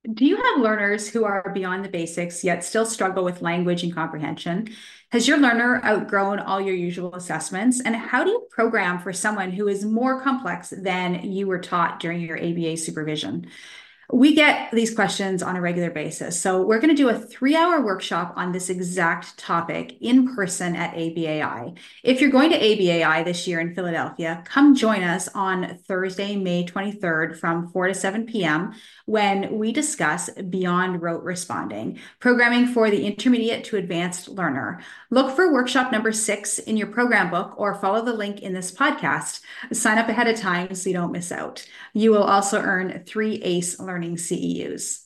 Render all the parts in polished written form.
Do you have learners who are beyond the basics yet still struggle with language and comprehension? Has your learner outgrown all your usual assessments? And how do you program for someone who is more complex than you were taught during your ABA supervision? We get these questions on a regular basis. So, we're going to do a 3 hour workshop on this exact topic in person at ABAI. If you're going to ABAI this year in Philadelphia, come join us on Thursday, May 23rd from 4 to 7 p.m. when we discuss Beyond Rote Responding, programming for the intermediate to advanced learner. Look for workshop number 6 in your program book or follow the link in this podcast. Sign up ahead of time so you don't miss out. You will also earn 3 ACE Learning CEUs.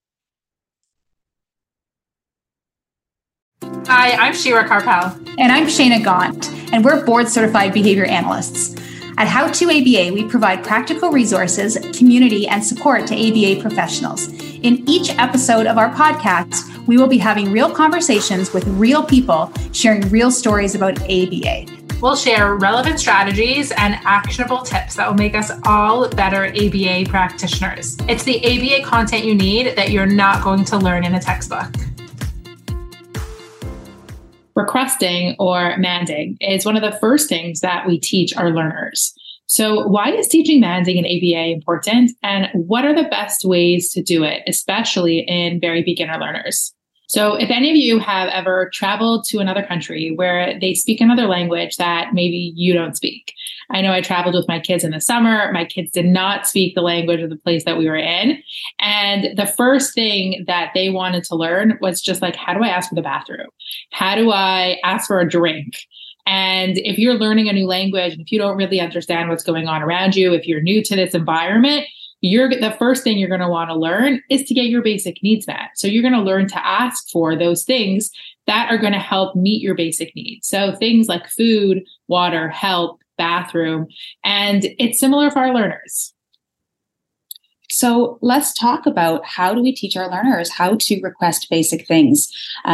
Hi, I'm Shira Carpel. And I'm Shayna Gaunt, and we're board certified behavior analysts. At How to ABA, we provide practical resources, community, and support to ABA professionals. In each episode of our podcast, we will be having real conversations with real people, sharing real stories about ABA. We'll share relevant strategies and actionable tips that will make us all better ABA practitioners. It's the ABA content you need that you're not going to learn in a textbook. Requesting or manding is one of the first things that we teach our learners. So why is teaching manding in ABA important, and what are the best ways to do it, especially in very beginner learners? So if any of you have ever traveled to another country where they speak another language that maybe you don't speak. I know I traveled with my kids in the summer. My kids did not speak the language of the place that we were in. And the first thing that they wanted to learn was just like, how do I ask for the bathroom? How do I ask for a drink? And if you're learning a new language, and if you don't really understand what's going on around you, if you're new to this environment, the first thing you're going to want to learn is to get your basic needs met. So you're going to learn to ask for those things that are going to help meet your basic needs. So things like food, water, help, bathroom, and it's similar for our learners. So let's talk about how do we teach our learners how to request basic things.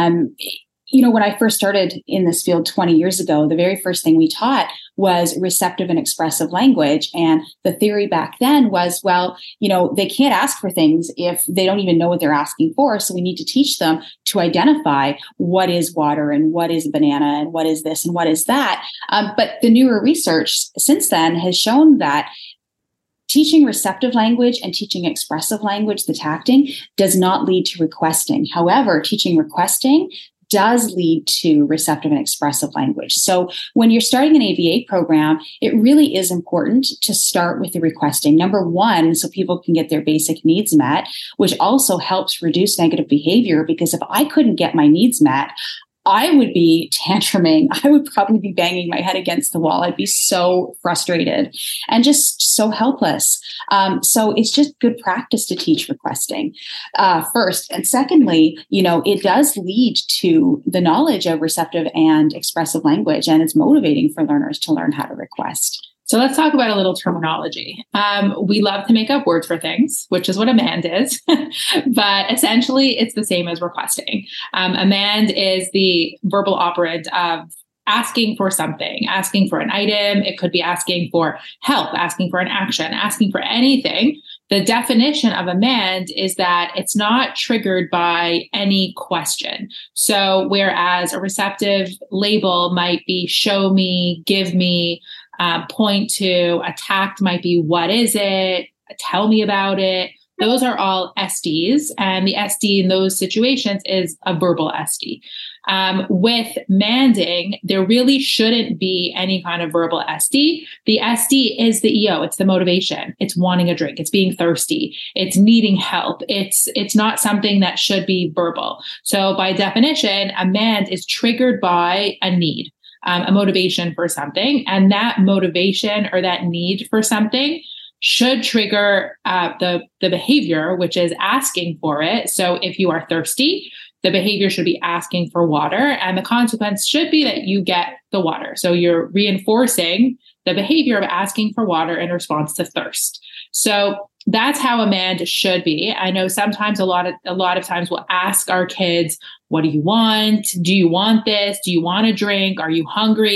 When I first started in this field 20 years ago, the very first thing we taught was receptive and expressive language. And the theory back then was, they can't ask for things if they don't even know what they're asking for. So we need to teach them to identify what is water and what is a banana and what is this and what is that. But the newer research since then has shown that teaching receptive language and teaching expressive language, the tacting, does not lead to requesting. However, teaching requesting does lead to receptive and expressive language. So when you're starting an ABA program, it really is important to start with the requesting. Number one, so people can get their basic needs met, which also helps reduce negative behavior, because if I couldn't get my needs met, I would be tantruming. I would probably be banging my head against the wall. I'd be so frustrated and just so helpless. So it's just good practice to teach requesting first. And secondly, it does lead to the knowledge of receptive and expressive language, and it's motivating for learners to learn how to request. So let's talk about a little terminology. We love to make up words for things, which is what a mand is, but essentially it's the same as requesting. A mand is the verbal operant of asking for something, asking for an item. It could be asking for help, asking for an action, asking for anything. The definition of a mand is that it's not triggered by any question. So whereas a receptive label might be show me, give me, point to, attacked might be what is it, tell me about it. Those are all SDs, and the SD in those situations is a verbal SD. With manding, there really shouldn't be any kind of verbal SD. The SD is the EO. It's the motivation. It's wanting a drink. It's being thirsty. It's needing help. It's not something that should be verbal. So by definition, a mand is triggered by a need. A motivation for something, and that motivation or that need for something should trigger the behavior, which is asking for it. So if you are thirsty, the behavior should be asking for water, and the consequence should be that you get the water. So you're reinforcing the behavior of asking for water in response to thirst. So that's how a mand should be. I know sometimes a lot of times we'll ask our kids, what do you want? Do you want this? Do you want a drink? Are you hungry?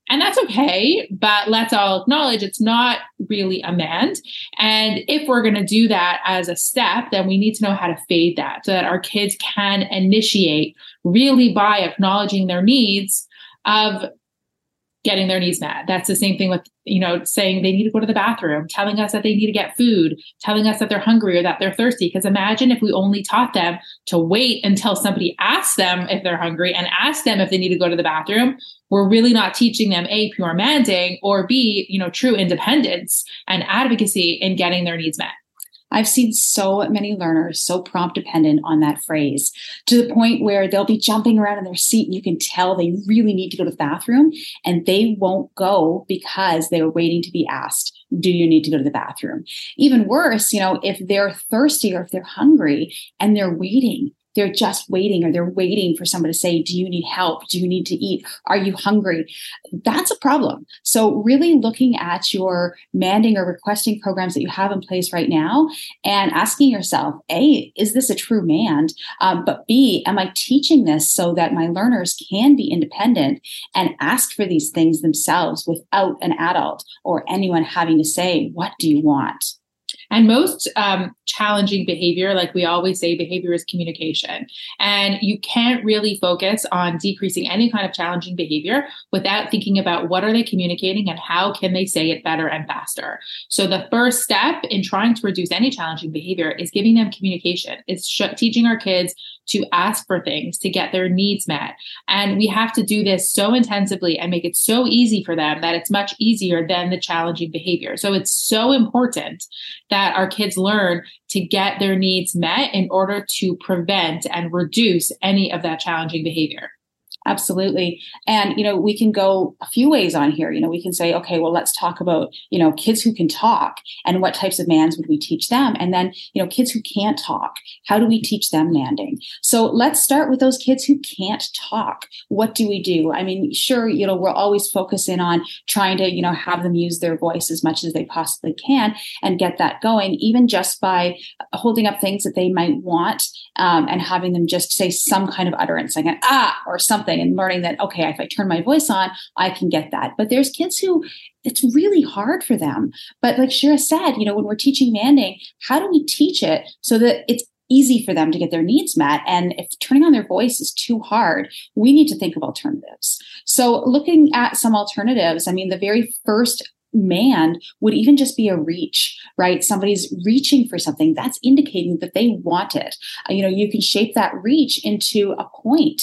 And that's okay, but let's all acknowledge it's not really a mand. And if we're going to do that as a step, then we need to know how to fade that so that our kids can initiate really by acknowledging their needs of getting their needs met. That's the same thing with, saying they need to go to the bathroom, telling us that they need to get food, telling us that they're hungry or that they're thirsty. Because imagine if we only taught them to wait until somebody asks them if they're hungry and ask them if they need to go to the bathroom. We're really not teaching them A, pure manding, or B, true independence and advocacy in getting their needs met. I've seen so many learners so prompt dependent on that phrase to the point where they'll be jumping around in their seat and you can tell they really need to go to the bathroom and they won't go because they're waiting to be asked, do you need to go to the bathroom? Even worse, if they're thirsty or if they're hungry and they're waiting, they're just waiting, or they're waiting for someone to say, do you need help? Do you need to eat? Are you hungry? That's a problem. So really looking at your manding or requesting programs that you have in place right now and asking yourself, A, is this a true mand? But B, am I teaching this so that my learners can be independent and ask for these things themselves without an adult or anyone having to say, what do you want? And most challenging behavior, like we always say, behavior is communication. And you can't really focus on decreasing any kind of challenging behavior without thinking about what are they communicating and how can they say it better and faster. So the first step in trying to reduce any challenging behavior is giving them communication. It's teaching our kids to ask for things, to get their needs met. And we have to do this so intensively and make it so easy for them that it's much easier than the challenging behavior. So it's so important that our kids learn to get their needs met in order to prevent and reduce any of that challenging behavior. Absolutely. And, we can go a few ways on here. We can say, okay, well, let's talk about, kids who can talk and what types of mands would we teach them? And then, kids who can't talk, how do we teach them manding? So let's start with those kids who can't talk. What do we do? I mean, sure, we're always focusing on trying to, have them use their voice as much as they possibly can and get that going, even just by holding up things that they might want and having them just say some kind of utterance, like an ah or something, and learning that, okay, if I turn my voice on, I can get that. But there's kids who it's really hard for them. But like Shira said, when we're teaching manding, how do we teach it so that it's easy for them to get their needs met? And if turning on their voice is too hard, we need to think of alternatives. So looking at some alternatives, the very first mand would even just be a reach, right? Somebody's reaching for something that's indicating that they want it. You can shape that reach into a point.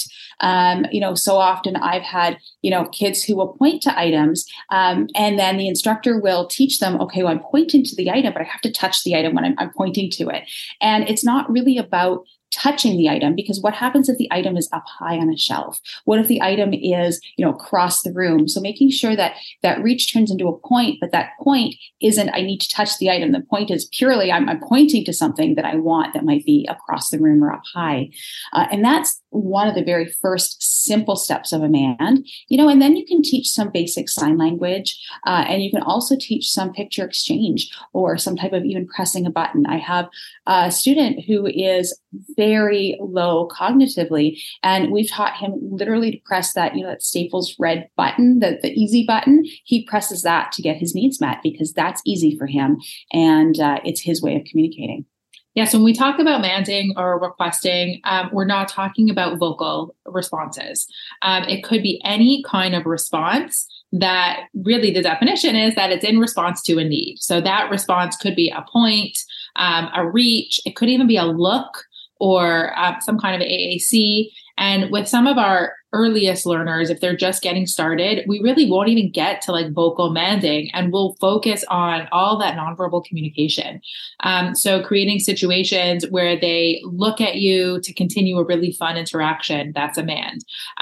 So often I've had, kids who will point to items, and then the instructor will teach them, okay, well, I'm pointing to the item, but I have to touch the item when I'm pointing to it. And it's not really about touching the item, because what happens if the item is up high on a shelf? What if the item is, across the room? So making sure that that reach turns into a point, but that point isn't, I need to touch the item. The point is purely, I'm pointing to something that I want that might be across the room or up high. And that's one of the very first simple steps of a mand, and then you can teach some basic sign language, and you can also teach some picture exchange or some type of even pressing a button. I have a student who is very low cognitively, and we've taught him literally to press that, that Staples red button, the easy button. He presses that to get his needs met because that's easy for him, and it's his way of communicating. Yes, when we talk about manding or requesting, we're not talking about vocal responses. It could be any kind of response that really the definition is that it's in response to a need. So that response could be a point, a reach. It could even be a look or some kind of AAC. And with some of our earliest learners, if they're just getting started, we really won't even get to like vocal manding, and we'll focus on all that nonverbal communication. So creating situations where they look at you to continue a really fun interaction, that's a mand.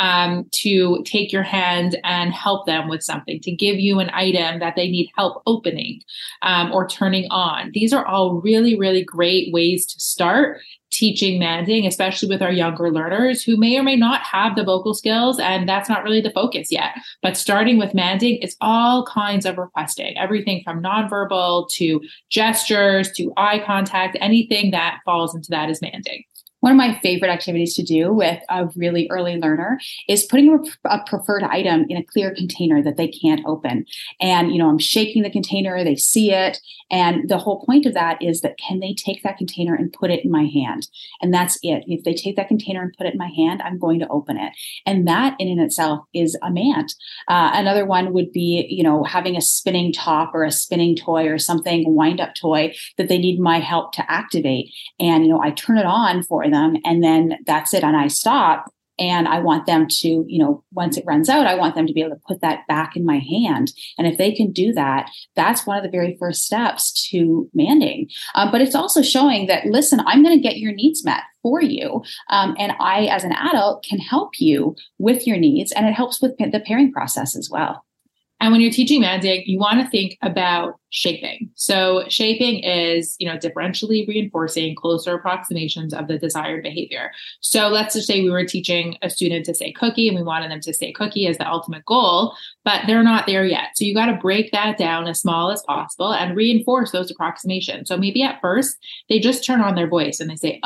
To take your hand and help them with something, to give you an item that they need help opening or turning on. These are all really, really great ways to start teaching manding, especially with our younger learners who may or may not have the vocal skills, and that's not really the focus yet. But starting with manding, it's all kinds of requesting, everything from nonverbal to gestures to eye contact, anything that falls into that is manding. One of my favorite activities to do with a really early learner is putting a preferred item in a clear container that they can't open. And, I'm shaking the container, they see it. And the whole point of that is that can they take that container and put it in my hand? And that's it. If they take that container and put it in my hand, I'm going to open it. And that in itself is a MANT. Another one would be, having a spinning top or a spinning toy or something, a wind up toy that they need my help to activate. And, I turn it on for them and then that's it. And I stop. And I want them to, once it runs out, I want them to be able to put that back in my hand. And if they can do that, that's one of the very first steps to manding. But it's also showing that, listen, I'm going to get your needs met for you. And I, as an adult, can help you with your needs. And it helps with the pairing process as well. And when you're teaching manding, you want to think about shaping. So shaping is, differentially reinforcing closer approximations of the desired behavior. So let's just say we were teaching a student to say cookie and we wanted them to say cookie as the ultimate goal, but they're not there yet. So you got to break that down as small as possible and reinforce those approximations. So maybe at first they just turn on their voice and they say,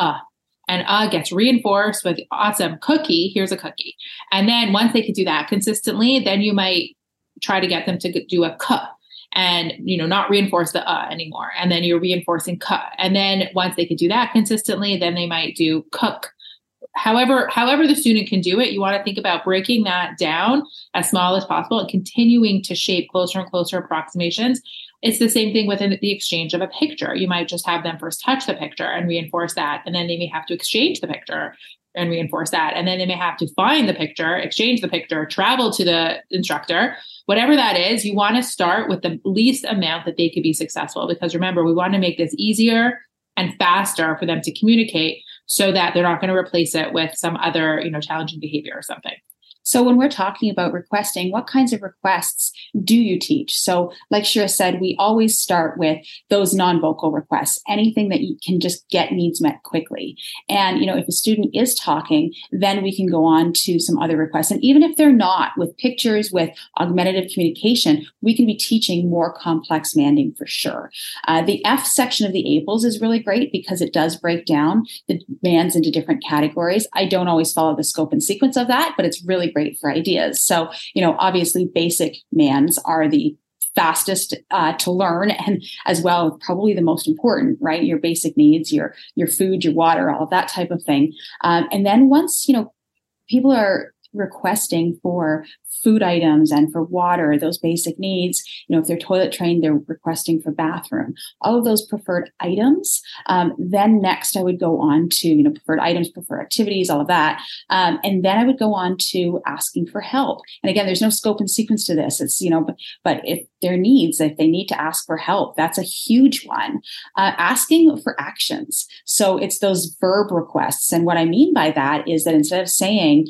and gets reinforced with awesome cookie. Here's a cookie. And then once they can do that consistently, then you might try to get them to do a k and, not reinforce the anymore. And then you're reinforcing k. And then once they can do that consistently, then they might do cook. However the student can do it, you want to think about breaking that down as small as possible and continuing to shape closer and closer approximations. It's the same thing within the exchange of a picture. You might just have them first touch the picture and reinforce that. And then they may have to exchange the picture and reinforce that. And then they may have to find the picture, exchange the picture, travel to the instructor. Whatever that is, you want to start with the least amount that they could be successful. Because remember, we want to make this easier and faster for them to communicate so that they're not going to replace it with some other, challenging behavior or something. So when we're talking about requesting, what kinds of requests do you teach? So like Shira said, we always start with those non-vocal requests, anything that you can just get needs met quickly. And, if a student is talking, then we can go on to some other requests. And even if they're not, with pictures, with augmentative communication, we can be teaching more complex manding for sure. The F section of the ABLES is really great because it does break down the mands into different categories. I don't always follow the scope and sequence of that, but it's really great for ideas. So, obviously basic mands are the fastest to learn and as well, probably the most important, right? Your basic needs, your food, your water, all of that type of thing. And then once, people are requesting for food items and for water, those basic needs, if they're toilet trained, they're requesting for bathroom, all of those preferred items. Then next I would go on to, preferred items, preferred activities, all of that. And then I would go on to asking for help. And again, there's no scope and sequence to this. It's, but if their needs, if they need to ask for help, that's a huge one. Asking for actions. So it's those verb requests. And what I mean by that is that instead of saying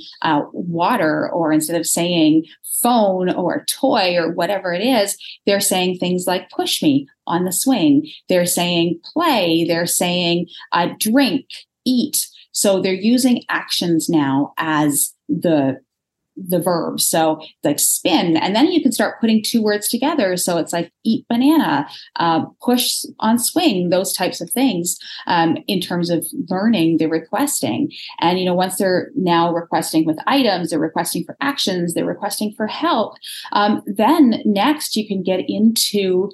water or instead of saying phone or toy or whatever it is, they're saying things like push me on the swing. They're saying play. They're saying drink, eat. So they're using actions now as the verb. So like spin, and then you can start putting two words together. So it's like eat banana, push on swing, those types of things in terms of learning the requesting. And, once they're now requesting with items, they're requesting for actions, they're requesting for help. Then next you can get into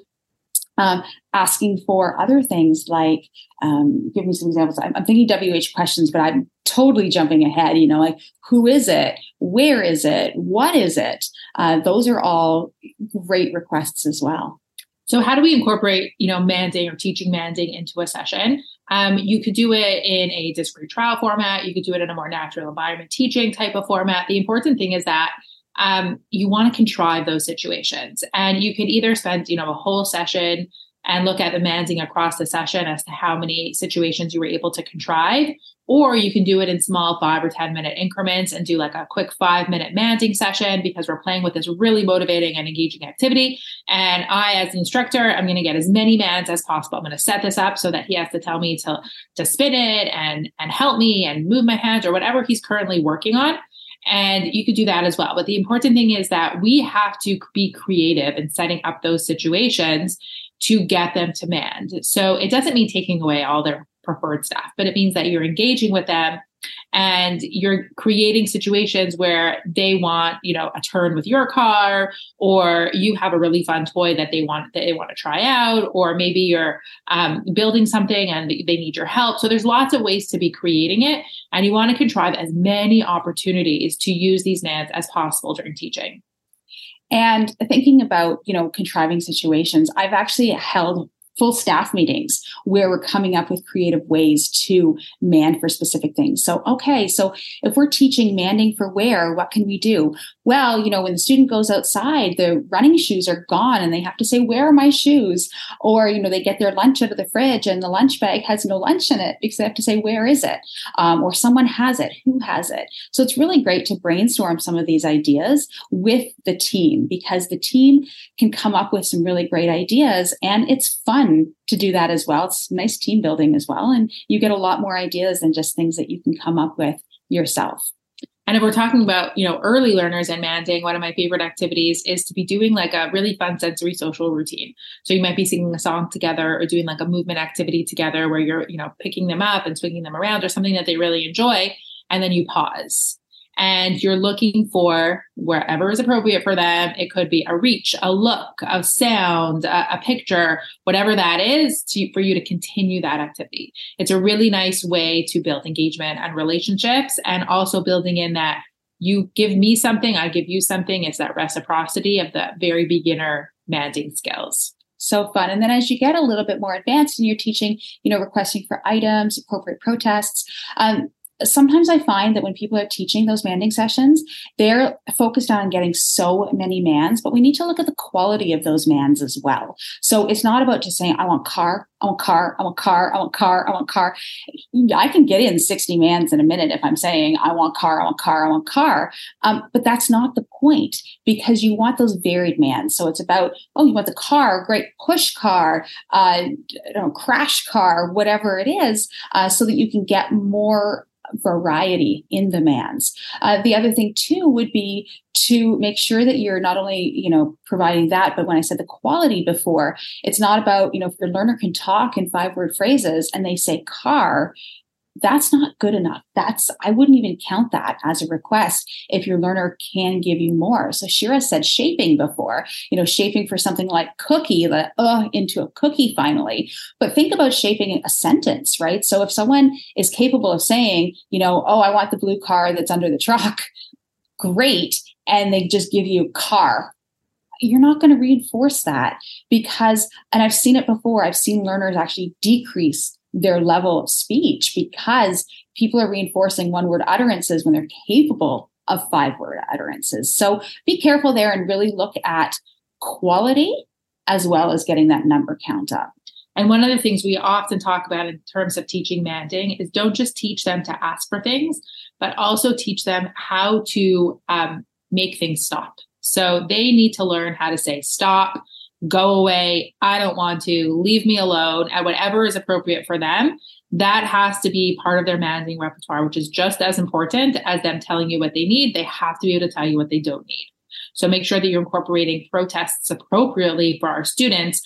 asking for other things like, give me some examples. I'm thinking WH questions, but I'm totally jumping ahead, like who is it? Where is it? What is it? Those are all great requests as well. So how do we incorporate, manding or teaching manding into a session? You could do it in a discrete trial format. You could do it in a more natural environment teaching type of format. The important thing is that you want to contrive those situations, and you could either spend, a whole session and look at the manding across the session as to how many situations you were able to contrive, or you can do it in small 5 or 10 minute increments and do like a quick 5-minute manding session because we're playing with this really motivating and engaging activity. And I, as an instructor, I'm going to get as many mands as possible. I'm going to set this up so that he has to tell me to spin it and help me and move my hands or whatever he's currently working on. And you could do that as well. But the important thing is that we have to be creative in setting up those situations to get them to mand. So it doesn't mean taking away all their preferred staff, but it means that you're engaging with them and you're creating situations where they want, a turn with your car, or you have a really fun toy that they want to try out, or maybe you're building something and they need your help. So there's lots of ways to be creating it, and you want to contrive as many opportunities to use these NANs as possible during teaching. And thinking about, contriving situations, I've actually held full staff meetings where we're coming up with creative ways to man for specific things. So if we're teaching manding for wear, what can we do? Well, when the student goes outside, the running shoes are gone and they have to say, where are my shoes? Or, they get their lunch out of the fridge and the lunch bag has no lunch in it because they have to say, where is it? Or someone has it. Who has it? So it's really great to brainstorm some of these ideas with the team, because the team can come up with some really great ideas, and it's fun to do that as well. It's nice team building as well. And you get a lot more ideas than just things that you can come up with yourself. And if we're talking about, early learners and manding, one of my favorite activities is to be doing like a really fun sensory social routine. So you might be singing a song together or doing like a movement activity together where you're, picking them up and swinging them around, or something that they really enjoy. And then you pause. And you're looking for wherever is appropriate for them. It could be a reach, a look, a sound, a picture, whatever that is, for you to continue that activity. It's a really nice way to build engagement and relationships, and also building in that you give me something, I give you something. It's that reciprocity of the very beginner manding skills. So fun. And then as you get a little bit more advanced and you're teaching, requesting for items, appropriate protests, sometimes I find that when people are teaching those manding sessions, they're focused on getting so many mans, but we need to look at the quality of those mans as well. So it's not about just saying, I want car, I want car, I want car, I want car, I want car. I can get in 60 mans in a minute if I'm saying, I want car, I want car, I want car. But that's not the point, because you want those varied mans. So it's about, you want the car, great push car, crash car, whatever it is, so that you can get more variety in the mans. The other thing too would be to make sure that you're not only, providing that, but when I said the quality before, it's not about, if your learner can talk in 5-word phrases and they say car, that's not good enough. I wouldn't even count that as a request if your learner can give you more. So Shira said shaping before, shaping for something like cookie, into a cookie finally. But think about shaping a sentence, right? So if someone is capable of saying, I want the blue car that's under the truck, great. And they just give you car. You're not going to reinforce that because, and I've seen it before, I've seen learners actually decrease their level of speech because people are reinforcing 1-word utterances when they're capable of 5-word utterances. So be careful there and really look at quality as well as getting that number count up. And one of the things we often talk about in terms of teaching manding is don't just teach them to ask for things, but also teach them how to make things stop. So they need to learn how to say stop, go away, I don't want to, leave me alone, and whatever is appropriate for them. That has to be part of their manding repertoire, which is just as important as them telling you what they need. They have to be able to tell you what they don't need. So make sure that you're incorporating protests appropriately for our students.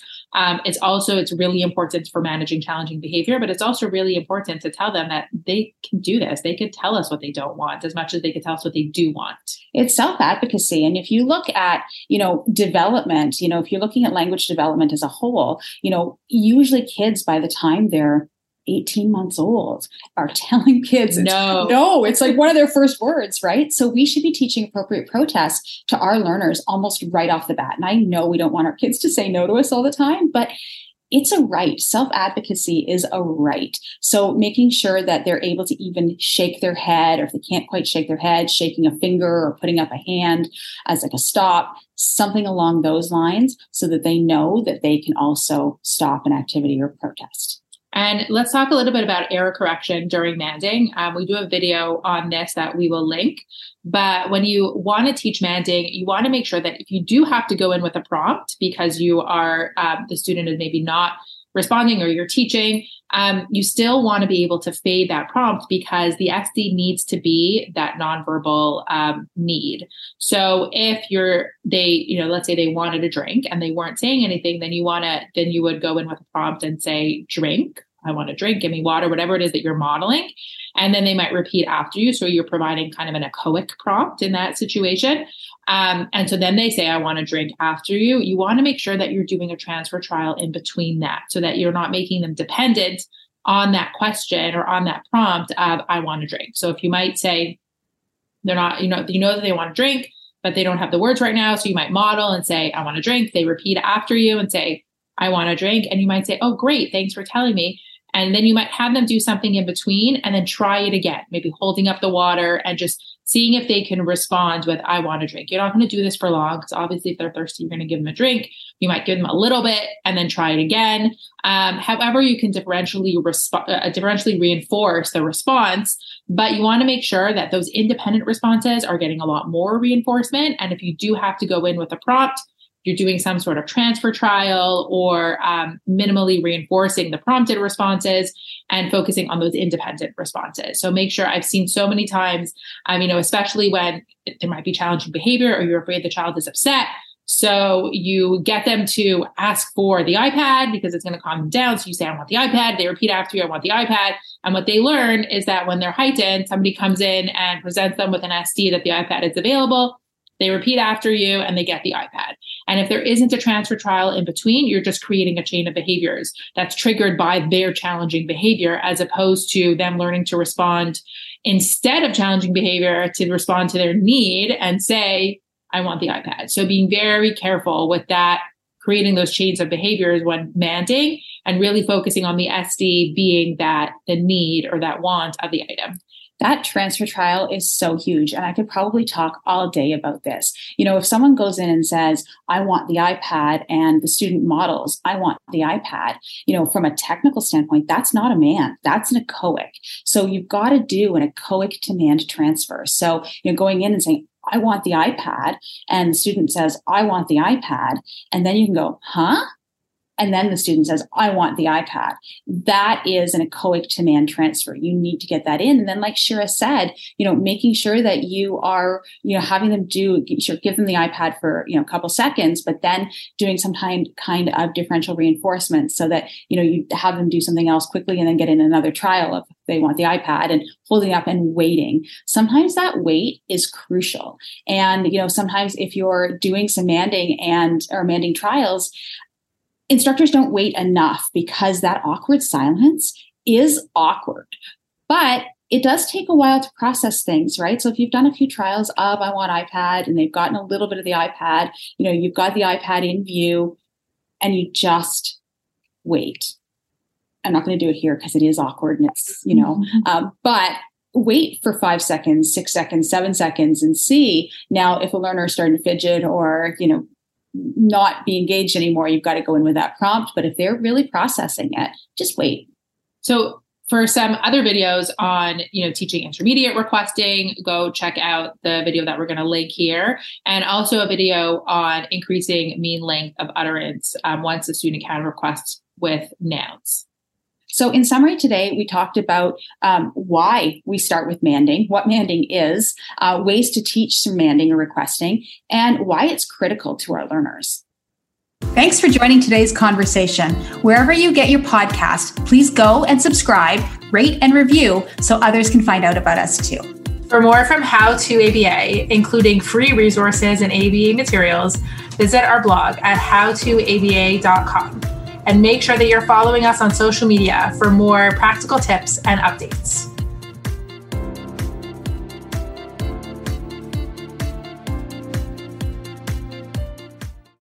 It's really important for managing challenging behavior, but it's also really important to tell them that they can do this. They could tell us what they don't want as much as they could tell us what they do want. It's self-advocacy. And if you look at, development, if you're looking at language development as a whole, usually kids by the time they're 18 months old are telling kids no, it's like one of their first words, right? So we should be teaching appropriate protest to our learners almost right off the bat. And I know we don't want our kids to say no to us all the time, but it's a right. Self-advocacy is a right. So making sure that they're able to even shake their head, or if they can't quite shake their head, shaking a finger or putting up a hand as like a stop, something along those lines, so that they know that they can also stop an activity or protest. And let's talk a little bit about error correction during manding. We do a video on this that we will link. But when you want to teach manding, you want to make sure that if you do have to go in with a prompt because you are, the student is maybe not responding or you're teaching, you still want to be able to fade that prompt because the SD needs to be that nonverbal need. So if let's say they wanted a drink and they weren't saying anything, then you would go in with a prompt and say drink, I want a drink, give me water, whatever it is that you're modeling. And then they might repeat after you. So you're providing kind of an echoic prompt in that situation. And so then they say, I want to drink after you. You want to make sure that you're doing a transfer trial in between that so that you're not making them dependent on that question or on that prompt of, I want to drink. So if you might say they're not, you know that they want to drink, but they don't have the words right now. So you might model and say, I want to drink. They repeat after you and say, I want to drink. And you might say, oh, great. Thanks for telling me. And then you might have them do something in between and then try it again, maybe holding up the water and just seeing if they can respond with, I want to drink. You're not going to do this for long because obviously if they're thirsty, you're going to give them a drink. You might give them a little bit and then try it again. However, you can differentially reinforce the response, but you want to make sure that those independent responses are getting a lot more reinforcement. And if you do have to go in with a prompt, you're doing some sort of transfer trial or minimally reinforcing the prompted responses and focusing on those independent responses. So make sure, I've seen so many times, especially when there might be challenging behavior or you're afraid the child is upset. So you get them to ask for the iPad because it's going to calm them down. So you say, I want the iPad. They repeat after you, I want the iPad. And what they learn is that when they're heightened, somebody comes in and presents them with an SD that the iPad is available. They repeat after you and they get the iPad. And if there isn't a transfer trial in between, you're just creating a chain of behaviors that's triggered by their challenging behavior, as opposed to them learning to respond instead of challenging behavior to respond to their need and say, I want the iPad. So being very careful with that, creating those chains of behaviors when manding and really focusing on the SD being that the need or that want of the item. That transfer trial is so huge. And I could probably talk all day about this. If someone goes in and says, I want the iPad, and the student models, I want the iPad, from a technical standpoint, that's not a mand, that's an echoic. So you've got to do an echoic to mand transfer. So, going in and saying, I want the iPad, and the student says, I want the iPad. And then you can go, huh? And then the student says, I want the iPad. That is an echoic to mand transfer. You need to get that in. And then, like Shira said, making sure that you are, having them give them the iPad for, a couple seconds, but then doing some kind of differential reinforcement so that, you have them do something else quickly and then get in another trial of they want the iPad and holding up and waiting. Sometimes that wait is crucial. And, sometimes if you're doing some manding or manding trials, instructors don't wait enough because that awkward silence is awkward, but it does take a while to process things, right? So if you've done a few trials of I want iPad and they've gotten a little bit of the iPad, you've got the iPad in view and you just wait. I'm not going to do it here because it is awkward and it's, but wait for 5 seconds, 6 seconds, 7 seconds and see. Now, if a learner is starting to fidget or, not be engaged anymore, you've got to go in with that prompt. But if they're really processing it, just wait. So for some other videos on, teaching intermediate requesting, go check out the video that we're going to link here. And also a video on increasing mean length of utterance once a student can request with nouns. So in summary today, we talked about why we start with manding, what manding is, ways to teach some manding or requesting, and why it's critical to our learners. Thanks for joining today's conversation. Wherever you get your podcast, please go and subscribe, rate, and review so others can find out about us too. For more from How to ABA, including free resources and ABA materials, visit our blog at howtoaba.com. And make sure that you're following us on social media for more practical tips and updates.